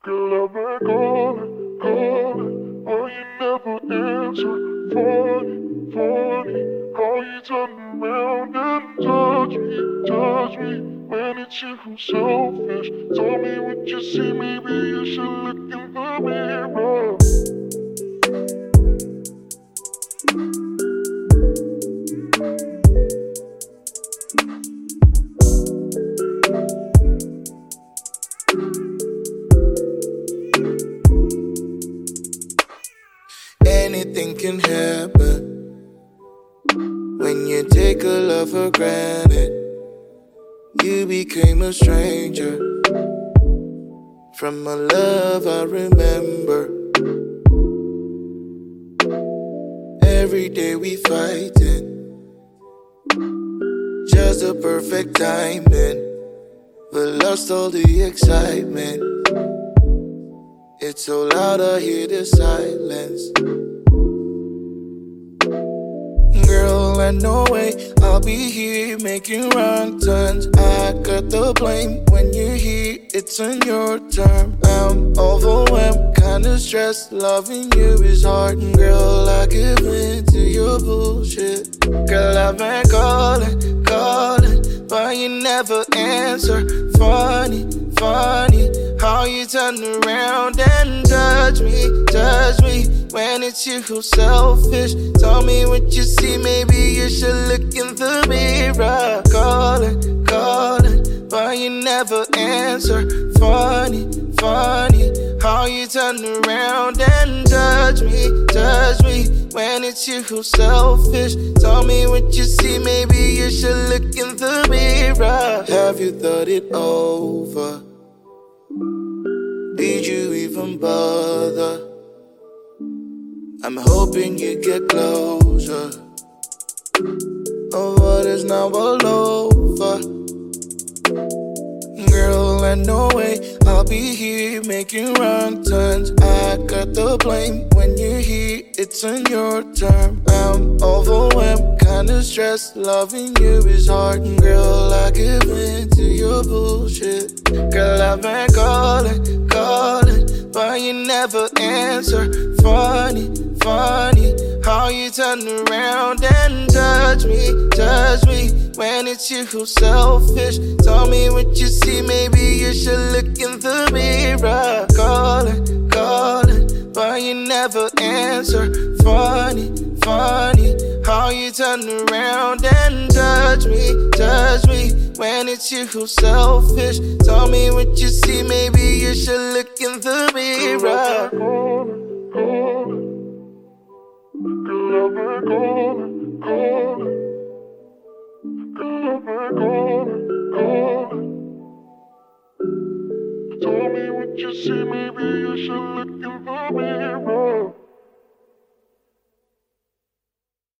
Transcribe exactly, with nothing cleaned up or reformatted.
Girl, I've been calling, calling, but you never answer. Funny, funny, how you turn around and touch me, touch me. When it's you who's selfish, tell me what you see, maybe you should look in the mirror. Anything can happen when you take a love for granted. You became a stranger from a love I remember. Every day we fighting, just the perfect timing. We lost all the excitement. It's so loud I hear the silence. Girl, I know way I'll be here making wrong turns. I got the blame when you're here, it's on your term. I'm overwhelmed, kinda stressed, loving you is hard. Girl, I give in to your bullshit. Girl, I've been calling, calling, but you never answer. Funny, funny, how you turn around and touch me, touch me. When it's you who's selfish, tell me what you see, maybe you should look in the mirror. Calling, calling, but you never answer. Funny, funny, how you turn around and touch me, touch me. When it's you who's selfish, tell me what you see, maybe you should look in the mirror. Have you thought it over? Did you even bother? I'm hoping you get closer. Oh, what is now all over? Girl, I know way I'll be here making wrong turns. I got the blame when you're here, it's on your term. I'm overwhelmed, kinda stressed, loving you is hard. Girl, I give in to your bullshit. Girl, I've been calling, calling, but you never answer. Funny, funny, how you turn around and touch me, touch me. When it's you who's selfish, tell me what you see, maybe you should look in the mirror. Calling, calling, but you never answer. Funny, funny, how you turn around and touch me, touch me. When it's you who's selfish, tell me what you see, maybe you should look in the mirror. Calling, calling, girl, I've been calling, calling. Girl, I've been calling, calling. Tell me what you see, maybe you should look in